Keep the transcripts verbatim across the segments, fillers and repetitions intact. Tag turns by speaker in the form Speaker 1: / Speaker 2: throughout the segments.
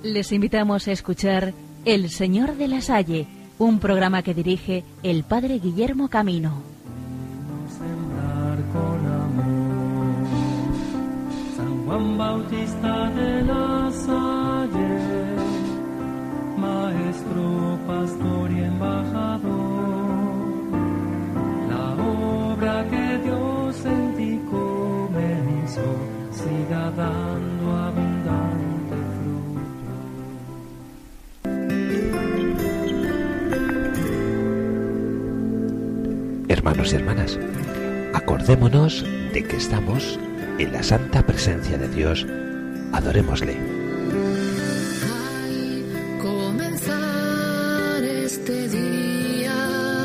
Speaker 1: Les invitamos a escuchar El Señor de la Salle, un programa que dirige el Padre Guillermo Camino.
Speaker 2: San Juan Bautista de la Salle, maestro, pastor y embajador, la obra que Dios en ti comenzó, siga dando abundante fruto.
Speaker 3: Hermanos y hermanas, acordémonos de que estamos en la santa presencia de Dios. Adorémosle.
Speaker 4: Al comenzar este día,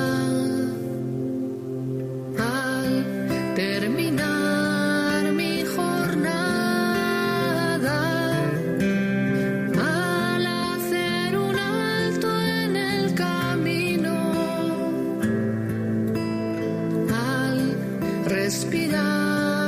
Speaker 4: al terminar mi jornada, al hacer un alto en el camino, al respirar,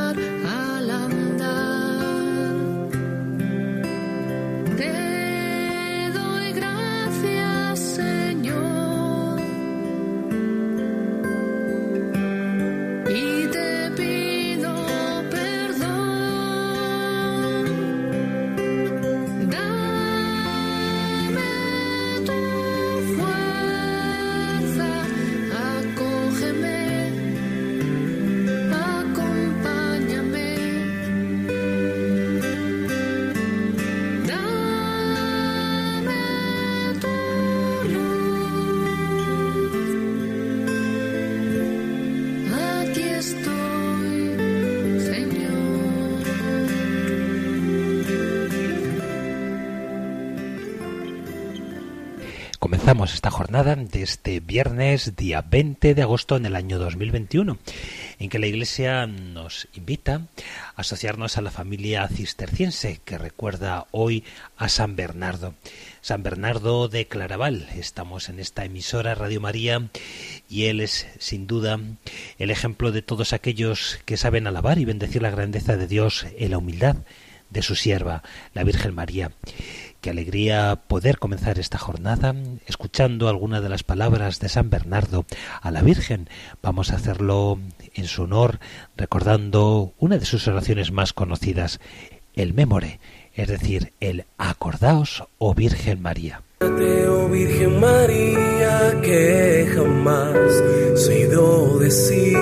Speaker 3: Comenzamos esta jornada de este viernes, día veinte de agosto en el año dos mil veintiuno, en que la Iglesia nos invita a asociarnos a la familia cisterciense que recuerda hoy a San Bernardo. San Bernardo de Claraval. Estamos en esta emisora Radio María y él es sin duda el ejemplo de todos aquellos que saben alabar y bendecir la grandeza de Dios en la humildad de su sierva, la Virgen María. Qué alegría poder comenzar esta jornada escuchando algunas de las palabras de San Bernardo a la Virgen. Vamos a hacerlo en su honor, recordando una de sus oraciones más conocidas, el Memore, es decir, el Acordaos, oh Virgen María.
Speaker 5: Oh Virgen María, que jamás se ha oído decir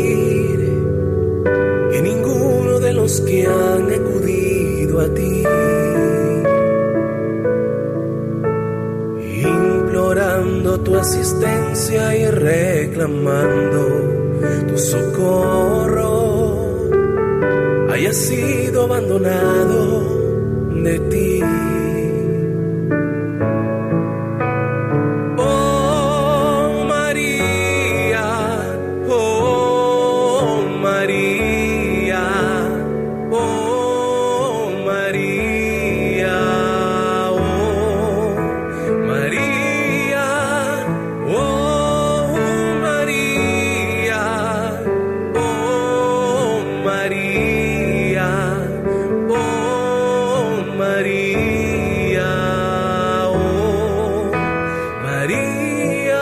Speaker 5: que ninguno de los que han acudido a ti, implorando tu asistencia y reclamando tu socorro, haya sido abandonado de ti. Oh María, oh María, oh María, oh María, oh María, oh María, oh María, oh María.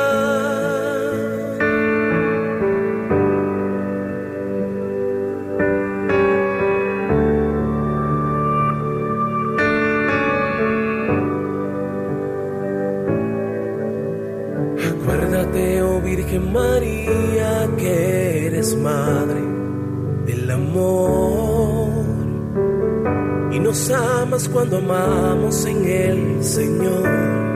Speaker 5: Acuérdate, oh Virgen María, que eres madre del amor y nos amas cuando amamos en el Señor.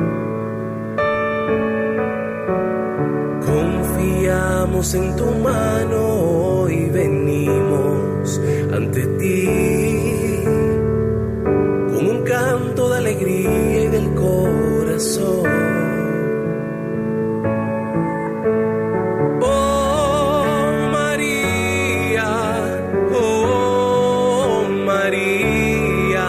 Speaker 5: Confiamos en tu mano y venimos ante ti con un canto de alegría y del corazón. Oh María, oh María,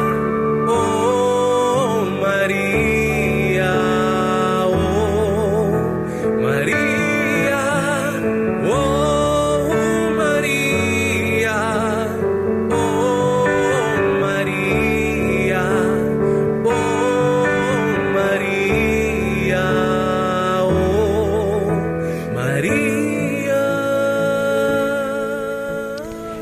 Speaker 5: oh María, oh María, oh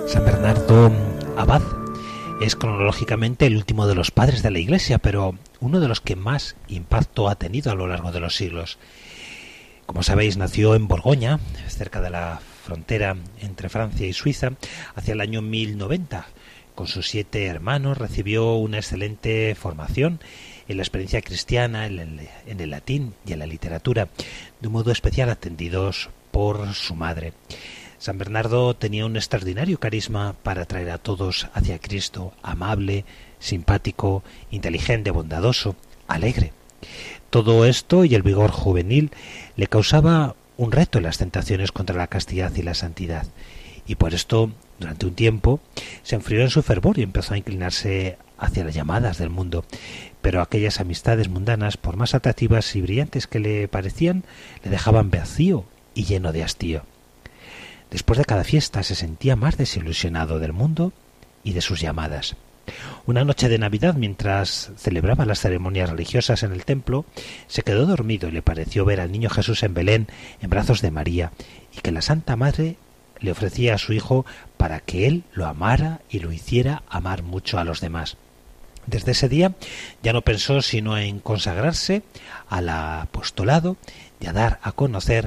Speaker 3: San Bernardo Abad es cronológicamente el último de los padres de la Iglesia, pero uno de los que más impacto ha tenido a lo largo de los siglos. Como sabéis, nació en Borgoña, cerca de la frontera entre Francia y Suiza, hacia el año mil noventa. Con sus siete hermanos recibió una excelente formación en la experiencia cristiana, en el, en el latín y en la literatura, de un modo especial atendidos por su madre. San Bernardo tenía un extraordinario carisma para atraer a todos hacia Cristo, amable, simpático, inteligente, bondadoso, alegre. Todo esto y el vigor juvenil le causaba un reto en las tentaciones contra la castidad y la santidad, y por esto, durante un tiempo, se enfrió en su fervor y empezó a inclinarse hacia las llamadas del mundo, pero aquellas amistades mundanas, por más atractivas y brillantes que le parecían, le dejaban vacío y lleno de hastío. Después de cada fiesta se sentía más desilusionado del mundo y de sus llamadas. Una noche de Navidad, mientras celebraba las ceremonias religiosas en el templo, se quedó dormido y le pareció ver al niño Jesús en Belén, en brazos de María, y que la Santa Madre le ofrecía a su hijo para que él lo amara y lo hiciera amar mucho a los demás. Desde ese día ya no pensó sino en consagrarse al apostolado y a dar a conocer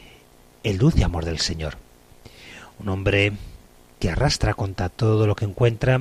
Speaker 3: el dulce amor del Señor. Un hombre que arrastra contra todo lo que encuentra,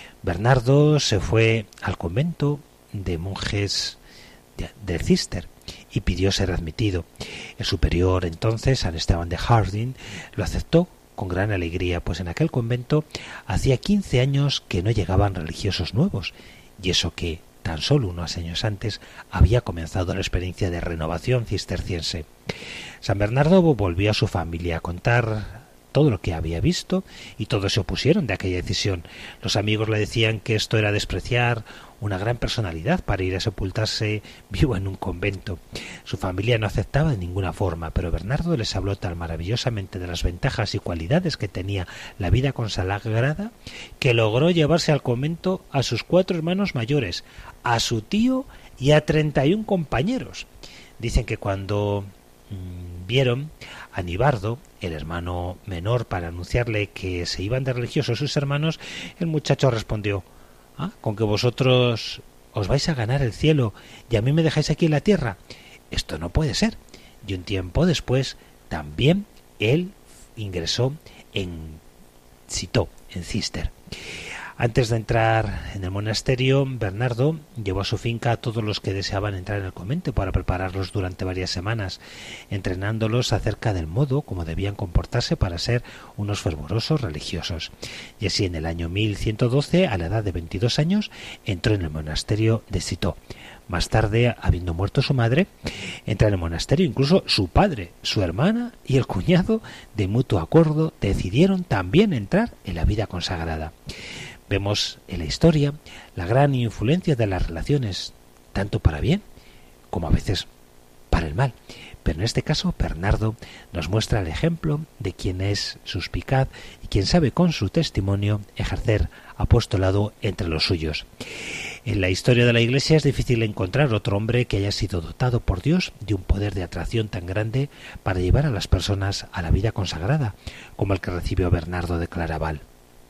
Speaker 3: Bernardo se fue al convento de monjes de, de Cister y pidió ser admitido. El superior entonces, San Esteban de Harding, lo aceptó con gran alegría, pues en aquel convento hacía quince años que no llegaban religiosos nuevos, y eso que tan solo unos años antes había comenzado la experiencia de renovación cisterciense. San Bernardo volvió a su familia a contar todo lo que había visto, y todos se opusieron de aquella decisión. Los amigos le decían que esto era despreciar una gran personalidad para ir a sepultarse vivo en un convento. Su familia no aceptaba de ninguna forma, pero Bernardo les habló tan maravillosamente de las ventajas y cualidades que tenía la vida consagrada que logró llevarse al convento a sus cuatro hermanos mayores, a su tío y a treinta y un compañeros. Dicen que cuando mmm, vieron a Nibardo, el hermano menor, para anunciarle que se iban de religiosos sus hermanos, el muchacho respondió: ¿Ah, con que vosotros os vais a ganar el cielo y a mí me dejáis aquí en la tierra? Esto no puede ser. Y un tiempo después también él ingresó en Citeaux, en Cister. Antes de entrar en el monasterio, Bernardo llevó a su finca a todos los que deseaban entrar en el convento para prepararlos durante varias semanas, entrenándolos acerca del modo como debían comportarse para ser unos fervorosos religiosos. Y así en el año mil ciento doce, a la edad de veintidós años, entró en el monasterio de Citeaux. Más tarde, habiendo muerto su madre, entra en el monasterio incluso su padre, su hermana y el cuñado, de mutuo acuerdo, decidieron también entrar en la vida consagrada. Vemos en la historia la gran influencia de las relaciones, tanto para bien como a veces para el mal. Pero en este caso, Bernardo nos muestra el ejemplo de quien es suspicaz y quien sabe con su testimonio ejercer apostolado entre los suyos. En la historia de la Iglesia es difícil encontrar otro hombre que haya sido dotado por Dios de un poder de atracción tan grande para llevar a las personas a la vida consagrada, como el que recibió Bernardo de Claraval.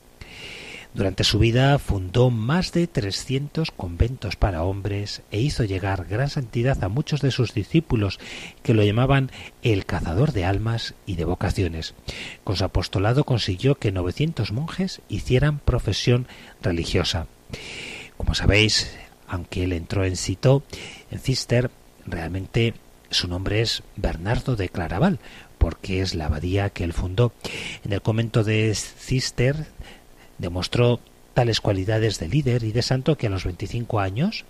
Speaker 3: Durante su vida fundó más de trescientos conventos para hombres e hizo llegar gran santidad a muchos de sus discípulos, que lo llamaban el cazador de almas y de vocaciones. Con su apostolado consiguió que novecientos monjes hicieran profesión religiosa. Como sabéis, aunque él entró en Citeaux, en Cister, realmente su nombre es Bernardo de Claraval, porque es la abadía que él fundó. En el convento de Cister demostró tales cualidades de líder y de santo que a los veinticinco años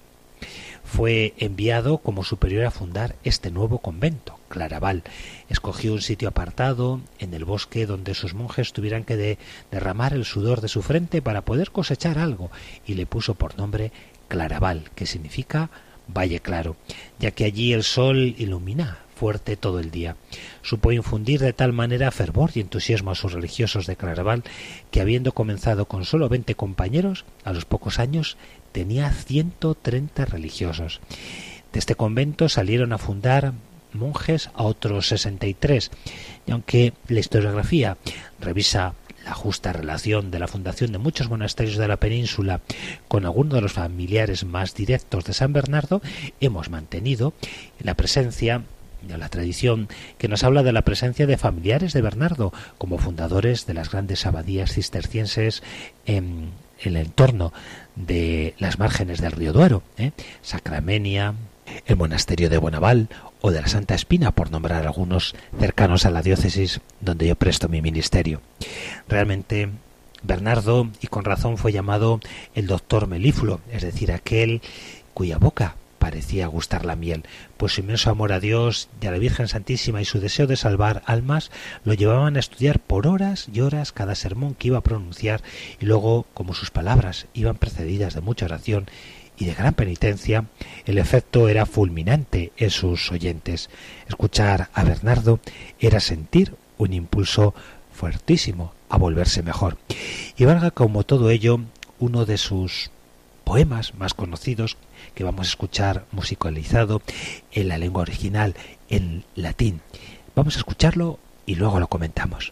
Speaker 3: fue enviado como superior a fundar este nuevo convento, Claraval. Escogió un sitio apartado en el bosque donde sus monjes tuvieran que de, derramar el sudor de su frente para poder cosechar algo, y le puso por nombre Claraval, que significa Valle Claro, ya que allí el sol ilumina fuerte todo el día. Supo infundir de tal manera fervor y entusiasmo a sus religiosos de Claraval que, habiendo comenzado con solo veinte compañeros, a los pocos años tenía ciento treinta religiosos. De este convento salieron a fundar monjes a otros sesenta y tres, y aunque la historiografía revisa la justa relación de la fundación de muchos monasterios de la península con algunos de los familiares más directos de San Bernardo, hemos mantenido la presencia de la tradición que nos habla de la presencia de familiares de Bernardo como fundadores de las grandes abadías cistercienses en, en el entorno de las márgenes del río Duero, ¿eh? Sacramenia, el monasterio de Buenaval o de la Santa Espina, por nombrar algunos cercanos a la diócesis donde yo presto mi ministerio. Realmente Bernardo, y con razón, fue llamado el doctor melífluo, es decir, aquel cuya boca parecía gustar la miel, pues su inmenso amor a Dios y a la Virgen Santísima y su deseo de salvar almas lo llevaban a estudiar por horas y horas cada sermón que iba a pronunciar, y luego, como sus palabras iban precedidas de mucha oración y de gran penitencia, el efecto era fulminante en sus oyentes. Escuchar a Bernardo era sentir un impulso fuertísimo a volverse mejor. Y valga como todo ello uno de sus poemas más conocidos, que vamos a escuchar musicalizado en la lengua original, en latín. Vamos a escucharlo y luego lo comentamos.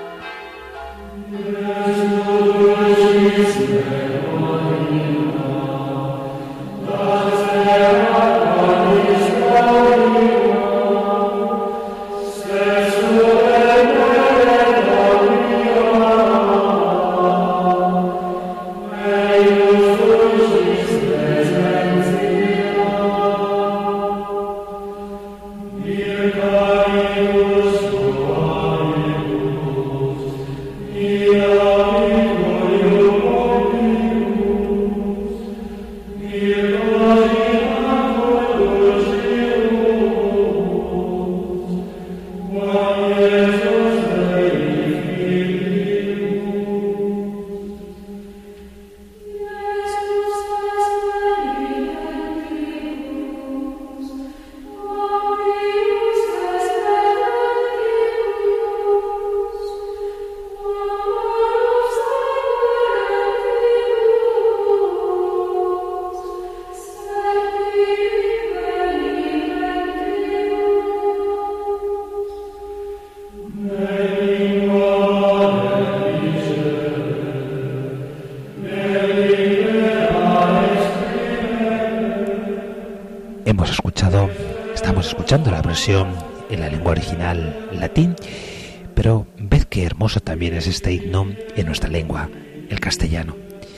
Speaker 3: Hemos escuchado, estamos escuchando la versión en la lengua original latín, pero ved qué hermoso también es este himno en nuestra lengua, el castellano.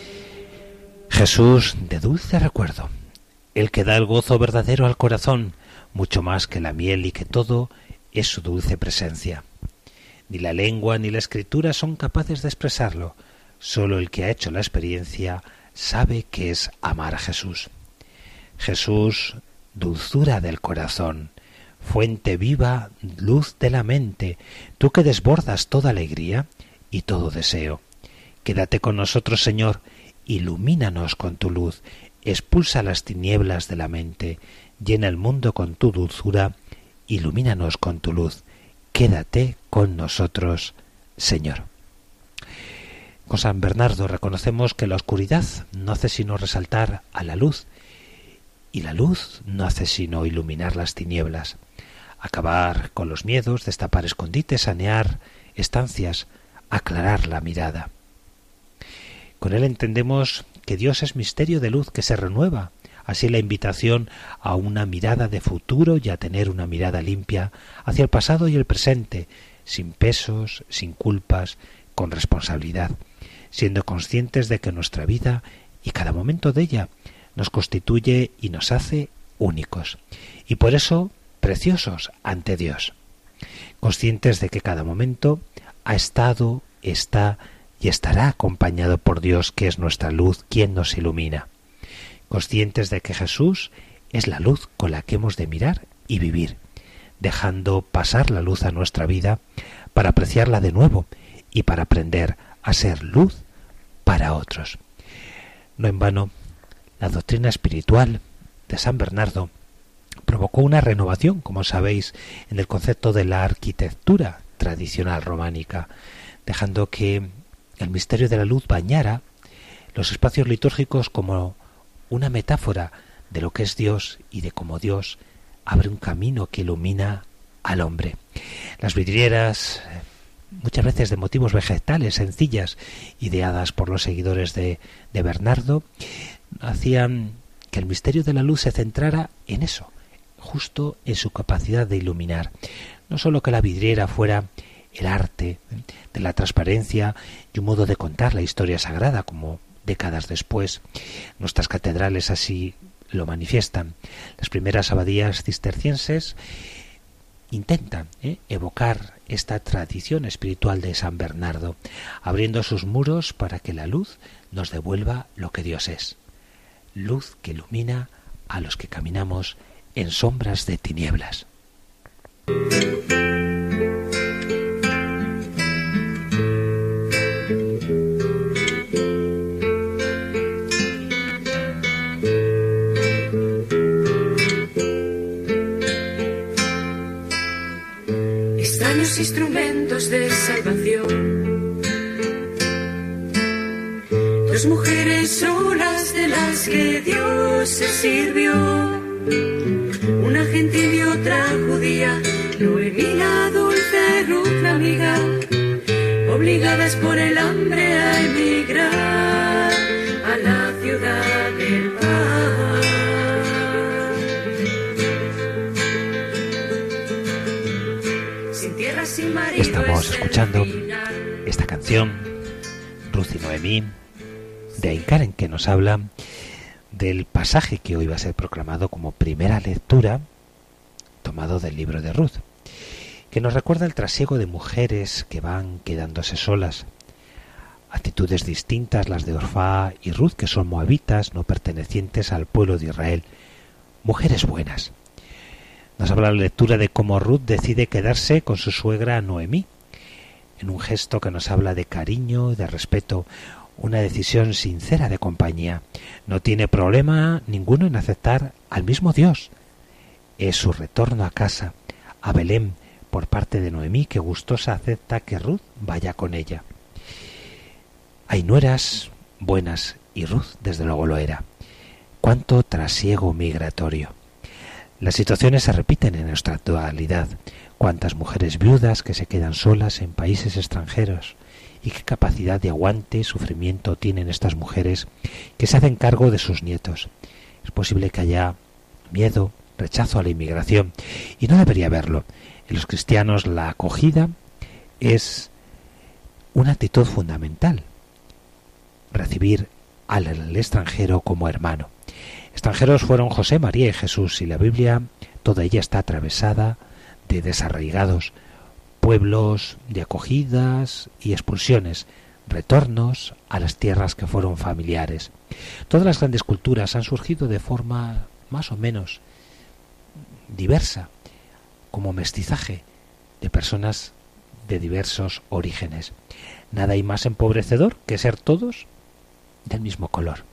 Speaker 3: Jesús de dulce recuerdo, el que da el gozo verdadero al corazón, mucho más que la miel y que todo es su dulce presencia. Ni la lengua ni la escritura son capaces de expresarlo, solo el que ha hecho la experiencia sabe qué es amar a Jesús. Jesús, dulzura del corazón, fuente viva, luz de la mente, tú que desbordas toda alegría y todo deseo. Quédate con nosotros, Señor, ilumínanos con tu luz, expulsa las tinieblas de la mente, llena el mundo con tu dulzura, ilumínanos con tu luz, quédate con nosotros, Señor. Con San Bernardo reconocemos que la oscuridad no hace sino resaltar a la luz, y la luz no hace sino iluminar las tinieblas, acabar con los miedos, destapar escondites, sanear estancias, aclarar la mirada. Con él entendemos que Dios es misterio de luz que se renueva, así la invitación a una mirada de futuro y a tener una mirada limpia hacia el pasado y el presente, sin pesos, sin culpas, con responsabilidad, siendo conscientes de que nuestra vida y cada momento de ella nos constituye y nos hace únicos, y por eso preciosos ante Dios, conscientes de que cada momento ha estado, está y estará acompañado por Dios, que es nuestra luz, quien nos ilumina, conscientes de que Jesús es la luz con la que hemos de mirar y vivir, dejando pasar la luz a nuestra vida para apreciarla de nuevo y para aprender a ser luz para otros. No en vano, la doctrina espiritual de San Bernardo provocó una renovación, como sabéis, en el concepto de la arquitectura tradicional románica, dejando que el misterio de la luz bañara los espacios litúrgicos como una metáfora de lo que es Dios y de cómo Dios abre un camino que ilumina al hombre. Las vidrieras muchas veces de motivos vegetales sencillas, ideadas por los seguidores de, de Bernardo, hacían que el misterio de la luz se centrara en eso, justo en su capacidad de iluminar. No solo que la vidriera fuera el arte de la transparencia y un modo de contar la historia sagrada, como décadas después nuestras catedrales así lo manifiestan. Las primeras abadías cistercienses intentan ¿eh? evocar esta tradición espiritual de San Bernardo, abriendo sus muros para que la luz nos devuelva lo que Dios es. Luz que ilumina a los que caminamos en sombras de tinieblas.
Speaker 4: Extraños instrumentos de salvación, dos mujeres solas de las que Dios se sirvió, una gentil y otra judía, Noemí la dulce, Ruth la amiga, obligadas por el hambre a emigrar a la ciudad del paz. Sin tierra, sin marido.
Speaker 3: Estamos escuchando esta canción, Ruth y Noemí, de Ain Karen, que nos habla del pasaje que hoy va a ser proclamado como primera lectura, tomado del libro de Ruth, que nos recuerda el trasiego de mujeres que van quedándose solas, actitudes distintas las de Orfá y Ruth, que son moabitas, no pertenecientes al pueblo de Israel, mujeres buenas. Nos habla la lectura de cómo Ruth decide quedarse con su suegra Noemí, en un gesto que nos habla de cariño, de respeto, una decisión sincera de compañía. No tiene problema ninguno en aceptar al mismo Dios. Es su retorno a casa, a Belén, por parte de Noemí, que gustosa acepta que Ruth vaya con ella. Hay nueras buenas, y Ruth desde luego lo era. Cuánto trasiego migratorio. Las situaciones se repiten en nuestra actualidad. Cuántas mujeres viudas que se quedan solas en países extranjeros. Y qué capacidad de aguante y sufrimiento tienen estas mujeres que se hacen cargo de sus nietos. Es posible que haya miedo, rechazo a la inmigración, y no debería haberlo. En los cristianos la acogida es una actitud fundamental. Recibir al extranjero como hermano. Extranjeros fueron José, María y Jesús, y la Biblia, toda ella está atravesada de desarraigados, pueblos de acogidas y expulsiones, retornos a las tierras que fueron familiares. Todas las grandes culturas han surgido de forma más o menos diversa, como mestizaje de personas de diversos orígenes. Nada hay más empobrecedor que ser todos del mismo color.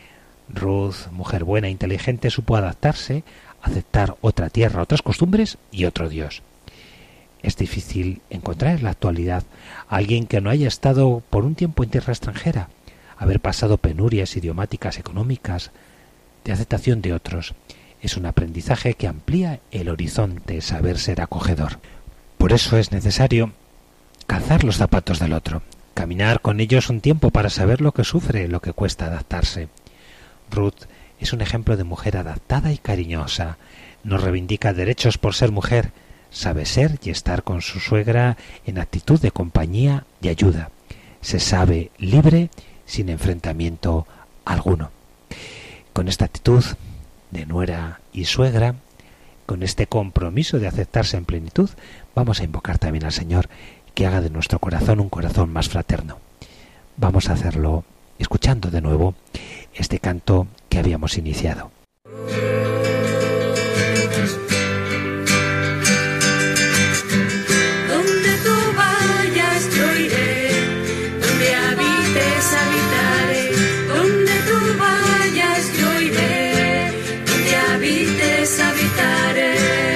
Speaker 3: Ruth, mujer buena e inteligente, supo adaptarse, aceptar otra tierra, otras costumbres y otro Dios. Es difícil encontrar en la actualidad a alguien que no haya estado por un tiempo en tierra extranjera, haber pasado penurias idiomáticas, económicas, de aceptación de otros. Es un aprendizaje que amplía el horizonte, saber ser acogedor. Por eso es necesario calzar los zapatos del otro, caminar con ellos un tiempo para saber lo que sufre, lo que cuesta adaptarse. Ruth es un ejemplo de mujer adaptada y cariñosa. No reivindica derechos por ser mujer, sabe ser y estar con su suegra en actitud de compañía y ayuda. Se sabe libre sin enfrentamiento alguno. Con esta actitud de nuera y suegra, con este compromiso de aceptarse en plenitud, vamos a invocar también al Señor que haga de nuestro corazón un corazón más fraterno. Vamos a hacerlo escuchando de nuevo este canto que habíamos iniciado.
Speaker 4: Donde tú vayas yo iré, donde habites habitaré, donde tú vayas yo iré, donde habites habitaré.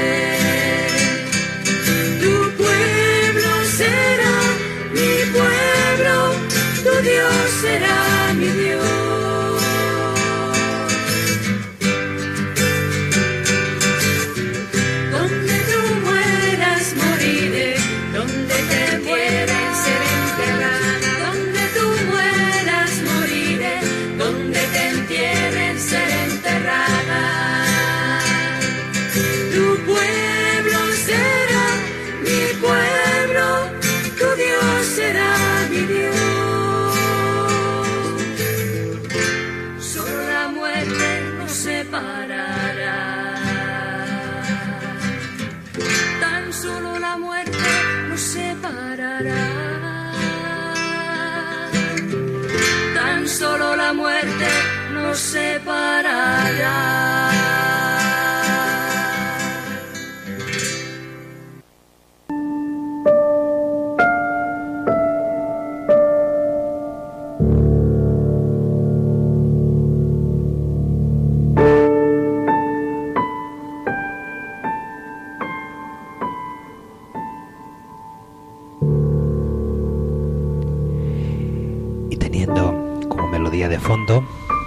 Speaker 4: Tu pueblo será mi pueblo, tu Dios será mi Dios. Donde tú mueras moriré, donde te mueras nos separará.
Speaker 3: De fondo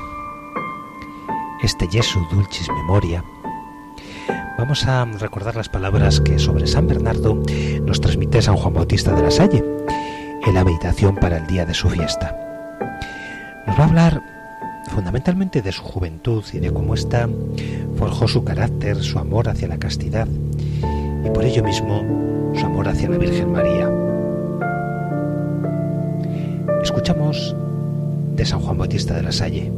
Speaker 3: este Jesu Dulcis Memoria, vamos a recordar las palabras que sobre San Bernardo nos transmite San Juan Bautista de la Salle en la meditación para el día de su fiesta. Nos va a hablar fundamentalmente de su juventud y de cómo ésta forjó su carácter, su amor hacia la castidad y por ello mismo su amor hacia la Virgen María. Escuchamos de San Juan Bautista de la Salle.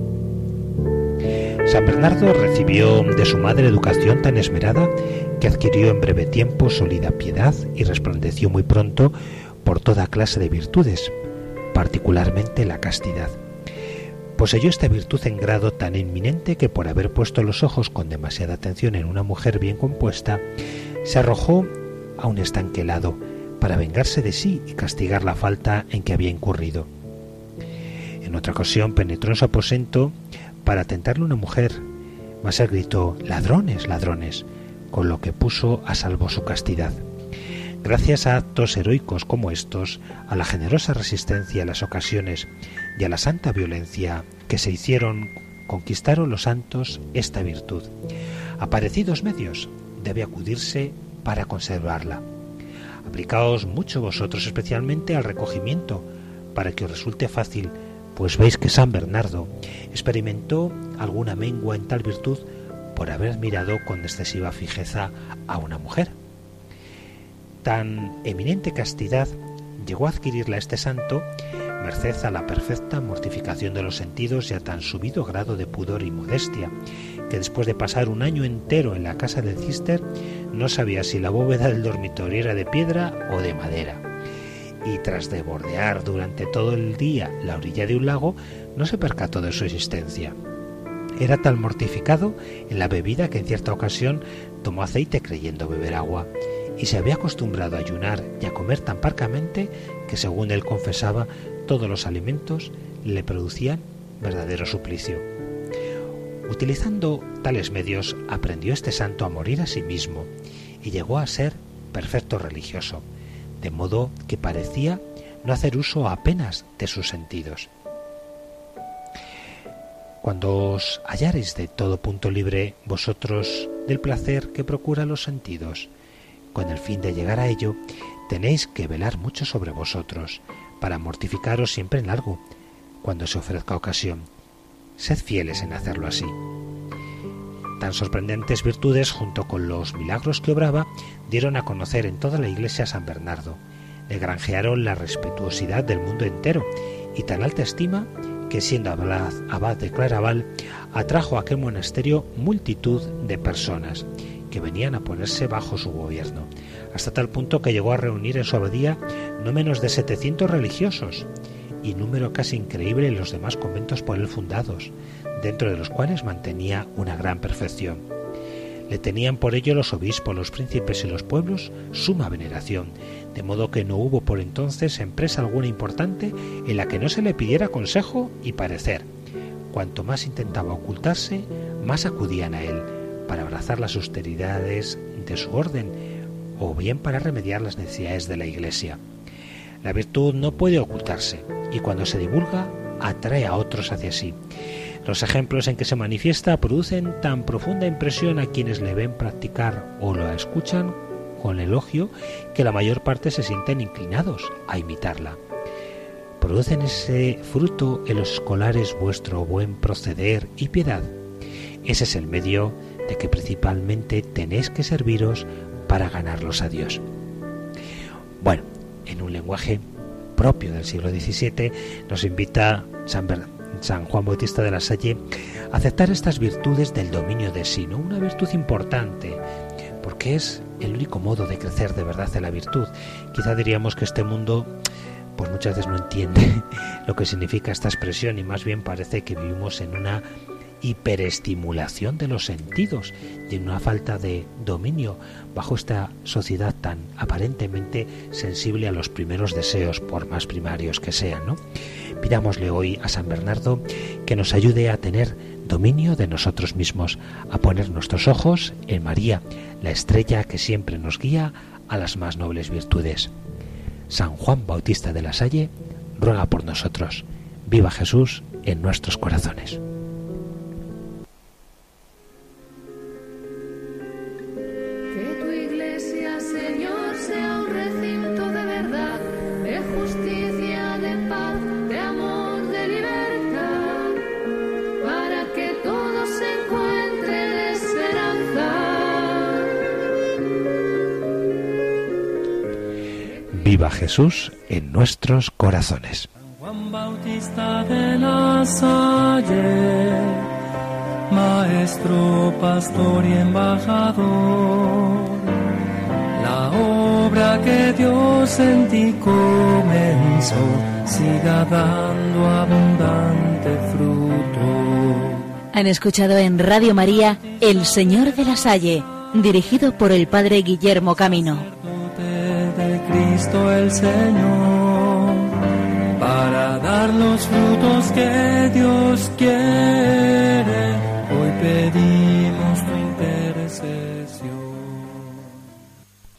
Speaker 3: San Bernardo recibió de su madre educación tan esmerada que adquirió en breve tiempo sólida piedad y resplandeció muy pronto por toda clase de virtudes, particularmente la castidad. Poseyó esta virtud en grado tan eminente que por haber puesto los ojos con demasiada atención en una mujer bien compuesta, se arrojó a un estanque helado para vengarse de sí y castigar la falta en que había incurrido. En otra ocasión penetró en su aposento para tentarle a una mujer, mas él gritó: «¡Ladrones, ladrones!», con lo que puso a salvo su castidad. Gracias a actos heroicos como estos, a la generosa resistencia a las ocasiones y a la santa violencia que se hicieron, conquistaron los santos esta virtud. A parecidos medios debe acudirse para conservarla. Aplicaos mucho vosotros especialmente al recogimiento, para que os resulte fácil, pues veis que San Bernardo experimentó alguna mengua en tal virtud por haber mirado con excesiva fijeza a una mujer. Tan eminente castidad llegó a adquirirla este santo merced a la perfecta mortificación de los sentidos y a tan subido grado de pudor y modestia, que después de pasar un año entero en la casa del Cister no sabía si la bóveda del dormitorio era de piedra o de madera. Y tras de bordear durante todo el día la orilla de un lago, no se percató de su existencia. Era tan mortificado en la bebida que en cierta ocasión tomó aceite creyendo beber agua, y se había acostumbrado a ayunar y a comer tan parcamente que, según él confesaba, todos los alimentos le producían verdadero suplicio. Utilizando tales medios, aprendió este santo a morir a sí mismo y llegó a ser perfecto religioso, de modo que parecía no hacer uso apenas de sus sentidos. Cuando os hallareis de todo punto libre vosotros del placer que procura los sentidos, con el fin de llegar a ello, tenéis que velar mucho sobre vosotros, para mortificaros siempre en algo, cuando se ofrezca ocasión. Sed fieles en hacerlo así. Tan sorprendentes virtudes, junto con los milagros que obraba, dieron a conocer en toda la iglesia a San Bernardo. Le granjearon la respetuosidad del mundo entero, y tan alta estima que, siendo abad, abad de Claraval, atrajo a aquel monasterio multitud de personas que venían a ponerse bajo su gobierno, hasta tal punto que llegó a reunir en su abadía no menos de setecientos religiosos, y número casi increíble en los demás conventos por él fundados, dentro de los cuales mantenía una gran perfección. Le tenían por ello los obispos, los príncipes y los pueblos suma veneración, de modo que no hubo por entonces empresa alguna importante en la que no se le pidiera consejo y parecer. Cuanto más intentaba ocultarse, más acudían a él, para abrazar las austeridades de su orden, o bien para remediar las necesidades de la Iglesia. La virtud no puede ocultarse, y cuando se divulga, atrae a otros hacia sí. Los ejemplos en que se manifiesta producen tan profunda impresión a quienes le ven practicar o lo escuchan con elogio, que la mayor parte se sienten inclinados a imitarla. ¿Producen ese fruto en los escolares vuestro buen proceder y piedad? Ese es el medio de que principalmente tenéis que serviros para ganarlos a Dios. Bueno, en un lenguaje propio del siglo diecisiete nos invita San, Ber- San Juan Bautista de la Salle a aceptar estas virtudes del dominio de sí, ¿no? Una virtud importante, porque es el único modo de crecer de verdad en la virtud. Quizá diríamos que este mundo pues muchas veces no entiende lo que significa esta expresión y más bien parece que vivimos en una hiperestimulación de los sentidos y en una falta de dominio bajo esta sociedad tan aparentemente sensible a los primeros deseos, por más primarios que sean, ¿no? Pidámosle hoy a San Bernardo que nos ayude a tener dominio de nosotros mismos, a poner nuestros ojos en María, la estrella que siempre nos guía a las más nobles virtudes. San Juan Bautista de la Salle ruega por nosotros. Viva Jesús en nuestros corazones. Viva Jesús en nuestros corazones.
Speaker 2: Juan Bautista de la Salle, maestro, pastor y embajador, la obra que Dios en ti comenzó, siga dando abundante fruto.
Speaker 1: Han escuchado en Radio María El Señor de la Salle, dirigido por el Padre Guillermo Camino.
Speaker 2: De Cristo el Señor, para dar los frutos que Dios quiere, hoy pedimos.